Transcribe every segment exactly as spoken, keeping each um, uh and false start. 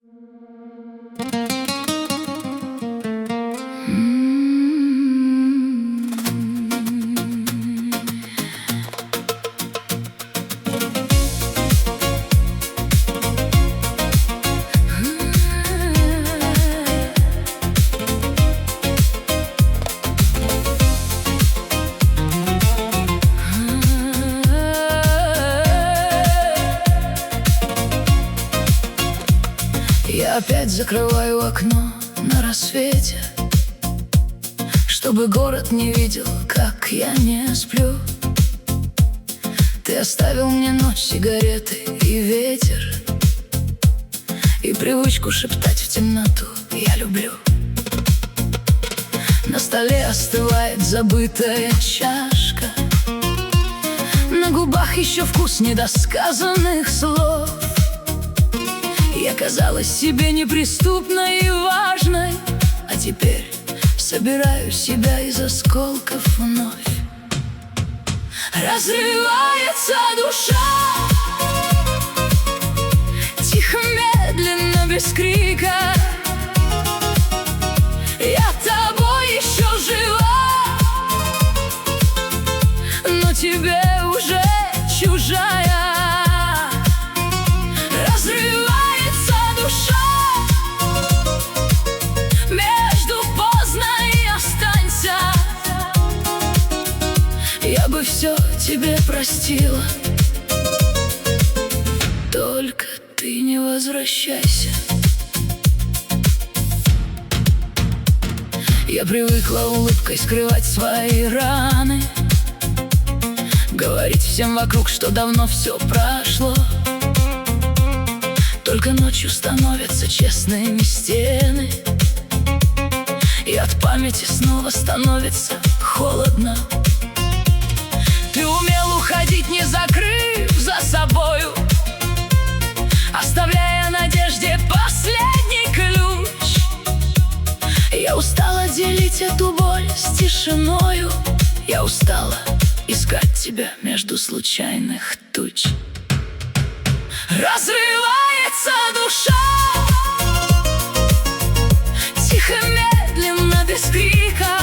Я опять закрываю окно на рассвете, чтобы город не видел, как я не сплю. Ты оставил мне ночь, сигареты и ветер, и привычку шептать в темноту «я люблю». На столе остывает забытая чашка, на губах еще вкус недосказанных слов. Я казалась себе неприступной и важной, а теперь собираю себя из осколков вновь. Разрывается душа, тихо, медленно, без крика. Я тобой еще жива, но тебе уже чужая. Я бы все тебе простила, только ты не возвращайся. Я привыкла улыбкой скрывать свои раны, говорить всем вокруг, что давно все прошло. Только ночью становятся честными стены, и от памяти снова становится холодно. Ты умел уходить, не закрыв за собою, оставляя надежде последний ключ. Я устала делить эту боль с тишиною, я устала искать тебя между случайных туч. Разрывается душа, тихо, медленно, без крика.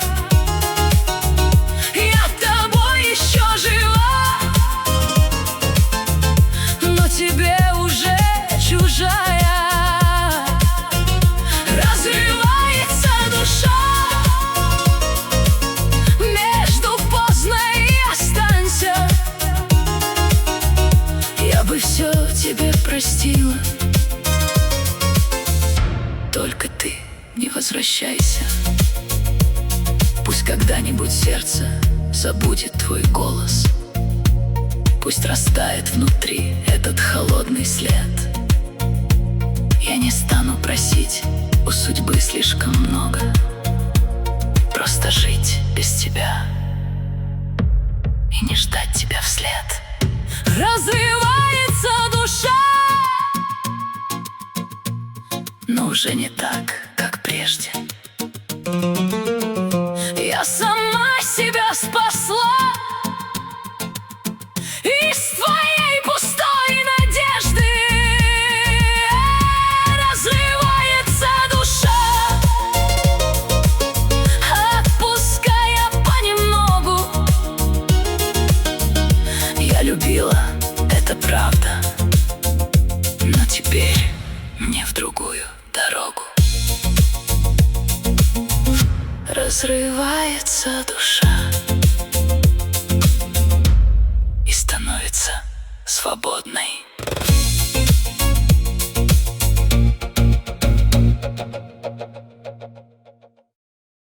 Тебе уже чужая. Разрывается душа, между поздно и останься. Я бы все тебе простила, только ты не возвращайся. Пусть когда-нибудь сердце забудет твой голос, пусть растает внутри этот холодный след. Я не стану просить у судьбы слишком много, просто жить без тебя и не ждать тебя вслед. Разрывается душа, но уже не так, как прежде. Я сама себя спасла из твоей пустой надежды. Разрывается душа, отпуская понемногу. Я любила, это правда, но теперь мне в другую дорогу. Разрывается душа и становится свободной.